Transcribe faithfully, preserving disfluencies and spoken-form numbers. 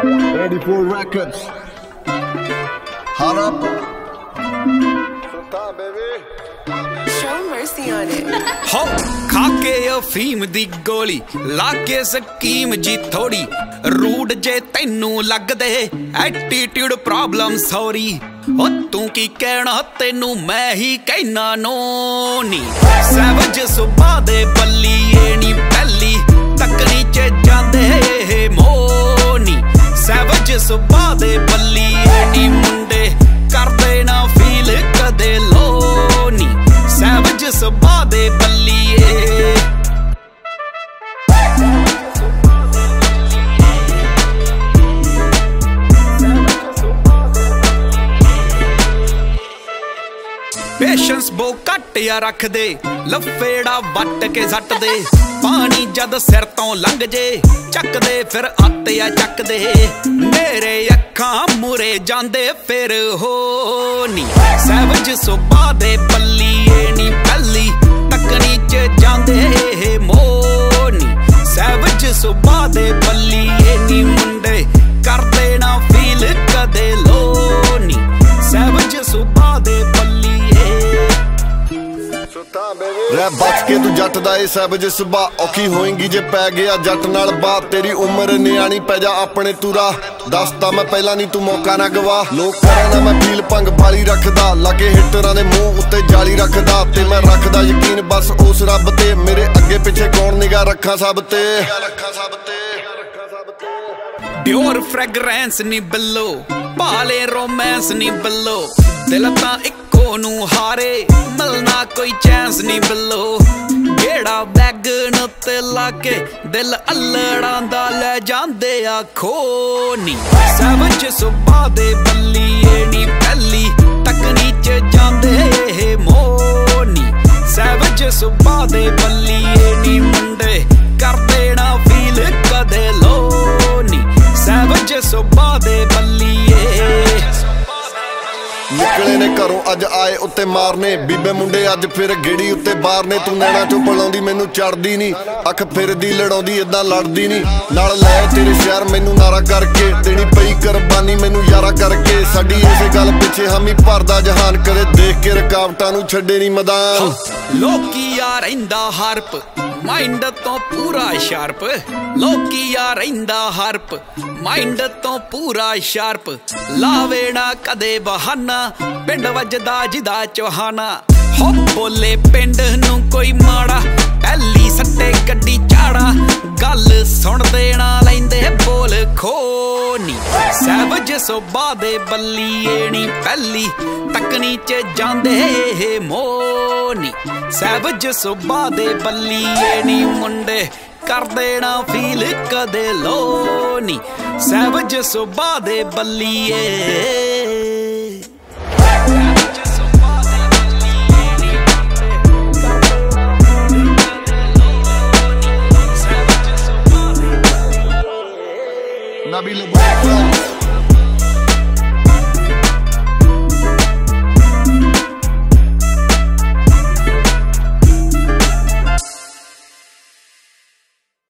eighty-four Records. Hot up. Sultan, baby. Show mercy on it. ਹੋ ਖਾ ਕੇ ਅਫੀਮ ਦੀ ਗੋਲੀ ਲਾ ਕੇ ਸਕੀਮ ਜੀ ਥੋੜੀ ਰੂਡ ਜੇ ਤੈਨੂੰ ਲੱਗਦੇ ਐਟੀਟਿਊਡ ਪ੍ਰੋਬਲਮ ਸੌਰੀ ਹੋ ਤੂੰ ਕੀ ਕਹਿਣਾ ਤੈਨੂੰ ਮੈਂ ਹੀ ਕਹਿਣਾ ਨੋ ਨੀ ਸੈਵਜ ਸੁਭਾ ਦੇ ਬੱਲੀਏ ਨੀ ਪਹਿਲੀ ਤੱਕਣੀ ਚ ਜਾਂਦੇ ਇਹ ਮੋਨੀ ਸੈਵਜ ਸੁਭਾ ਦੇ ਬੱਲੀਏ ਨੀ ਮੁੰਡੇ ਕਰਦੇ ਨਾ ਫੀਲ ਕਦੇ ਲੋ ਨੀ ਸੈਵਜ ਸੁਭਾ ਦੇ ਬੱਲੀਏ ਪੇਸ਼ੈਂਸ ਬੋ ਘੱਟ ਆ ਰੱਖਦੇ ਲਫੇੜਾ ਵੱਟ ਕੇ ਸੱਟਦੇ ਪਾਣੀ ਜਦ ਸਿਰ ਤੋਂ ਲੰਘ ਜੇ ਚੱਕਦੇ ਫਿਰ ਆਤੇ ਆ ਚੱਕਦੇ ਮੇਰੇ ਅੱਖਾਂ ਮੂਰੇ ਜਾਂਦੇ ਫਿਰ ਹੋ ਨੀ ਸੈਵਜ ਸੁਭਾ ਦੇ ਬੱਲੀਏ ਨੀ ਪਹਿਲੀ ਤੱਕਣੀ ਚ ਜਾਂਦੇ ਇਹ ਮੋਨੀ ਸੈਵਜ ਸੁਭਾ ਦੇ ਬੱਲੀਏ ਨੀ ਮੁੰਡੇ ਕਰਦੇ ਨਾ ਫੀਲ ਕਦੇ ਲੋ ਨੀ ਸੈਵਜ ਸੁਭਾ ਦੇ ਬੱਲੀਏ ਰਹਿ ਬਚ ਕੇ ਤੂੰ ਜੱਟ ਦਾ ਏ ਸੈਵਜ ਸੁਭਾ ਔਖੀ ਹੋਏਗੀ ਜੇ ਪੈ ਗਿਆ ਜੱਟ ਨਾਲ ਬਾਤ ਤੇਰੀ ਉਮਰ ਨਿਆਣੀ ਪੈ ਜਾ ਆਪਣੇ ਤੂਰਾ ਦੱਸਤਾ ਮੈਂ ਪਹਿਲਾਂ ਨਹੀਂ ਤੂੰ ਮੌਕਾ ਨਾ ਗਵਾ ਲੋਕ ਕਰਾਂ ਨਾ ਮੈਂ ਫੀਲ ਭੰਗ ਬਾਲੀ ਰੱਖਦਾ ਲਾਗੇ ਹਿੱਟਰਾਂ ਦੇ ਮੂੰਹ ਉੱਤੇ ਜਾਲੀ ਰੱਖਦਾ ਤੇ ਮੈਂ ਰੱਖਦਾ ਯਕੀਨ ਬਸ ਉਸ ਰੱਬ ਤੇ ਮੇਰੇ ਅੱਗੇ ਪਿੱਛੇ ਕੌਣ ਨਿਗਾਹ ਰੱਖਾਂ ਸਭ ਤੇ ਡਿਓਰ ਫ੍ਰੈਗਰੈਂਸ ਨੀ ਬਿੱਲੋ ਭਾਲੇ ਰੋਮਾਂਸ ਨੀ ਬਿੱਲੋ ਦਿਲ ਤਾਂ ਇੱਕੋ ਨੂੰ ਹਾਰੇ ਮਿਲਣਾ ਕੋਈ ਚਾਂਸ ਨੀ ਬਿੱਲੋ ਜਿਹੜਾ ਬੈਗਨ ਉੱਤੇ ਲਾ ਕੇ ਦਿਲ ਅਲੜਾਂ ਦਾ ਲੈ ਜਾਂਦੇ ਆ ਖੋ ਨੀ ਸੈਵਜ ਸੁਭਾ ਦੇ ਬੱਲੀਏ ਨੀ ਪਹਿਲੀ ਤੱਕਣੀ ਚ ਜਾਂਦੇ ਇਹ ਮੋਨੀ ਸੈਵਜ ਸੁਭਾ ਦੇ ਬੱਲੀਏ ਨੀ ਮੁੰਡੇ ਕਰਦੇ ਨਾ ਫੀਲ ਕਦੇ ਲੋ ਨੀ ਸੈਵਜ ਸੁਭਾ ਦੇ ਬੱਲੀਏ ਨਿਕਲੇ ਨੇ ਘਰੋਂ ਅੱਜ ਆਏ ਉੱਤੇ ਮਾਰਨੇ ਬੀਬੇ ਮੁੰਡੇ ਅੱਜ ਫਿਰ ਗੇੜੀ ਉੱਤੇ ਬਾਹਰ ਨੇ ਤੂੰ ਨੈਣਾ ਚੋਂ ਬੁਲਾਉਂਦੀ ਮੈਨੂੰ ਚੜਦੀ ਨੀ ਅੱਖ ਫਿਰਦੀ ਲੜਾਉਂਦੀ ਏਦਾਂ ਲੜਦੀ ਨੀ ਨਾਲ ਲੈ ਤੇਰੇ ਸ਼ਹਿਰ ਮੈਨੂੰ ਨਾਰਾ ਕਰਕੇ ਦੇਣੀ ਪਈ ਕੁਰਬਾਨੀ ਮੈਨੂੰ ਯਾਰਾ ਕਰਕੇ ਸਾਡੀ ਇਸੇ ਗੱਲ ਪਿੱਛੇ ਹਾਮੀ ਭਰਦਾ ਜਹਾਨ ਕਦੇ ਦੇਖ ਕੇ ਰੁਕਾਵਟਾਂ ਨੂੰ ਛੱਡੇ ਨੀ ਮੈਦਾਨ ਲੋਕੀ ਆ ਰਹਿੰਦਾ ਹਰਪ ਮਾਈਂਡ ਤੋਂ ਪੂਰਾ ਸ਼ਾਰਪ ਲੋਕੀ ਆ ਰਹਿੰਦਾ ਹਰਪ ਮਾਈਂਡ ਤੋਂ ਪੂਰਾ ਸ਼ਾਰਪ ਲਾਵੇ ਨਾ ਕਦੇ ਬਹਾਨਾ ਪਿੰਡ ਵੱਜਦਾ ਜਿਹਦਾ ਚੋਹਾਨਾ ਹੋ ਬੋਲੇ ਪਿੰਡ ਨੂੰ ਕੋਈ ਮਾੜਾ ਪਹਿਲੀ ਸੱਟੇ ਗੱਡੀ ਚਾੜਾ ਗੱਲ ਸੁਣ ਦੇਣਾ ਲੈਂਦੇ ਬੋਲ ਖੋ ਨੀ ਸੈਵਜ ਸੁਭਾ ਦੇ ਬੱਲੀਏ ਨੀ ਪਹਿਲੀ ਤੱਕਣੀ ਚ ਜਾਂਦੇ ਇਹ ਮੋਨੀ ਸੈਵਜ ਸੁਭਾ ਦੇ ਬੱਲੀਏ ਨੀ ਮੁੰਡੇ ਕਰਦੇ ਨਾ ਫੀਲ ਕਦੇ ਲੋ ਨੀ ਸੈਵਜ ਸੁਭਾ ਦੇ ਬੱਲੀਏ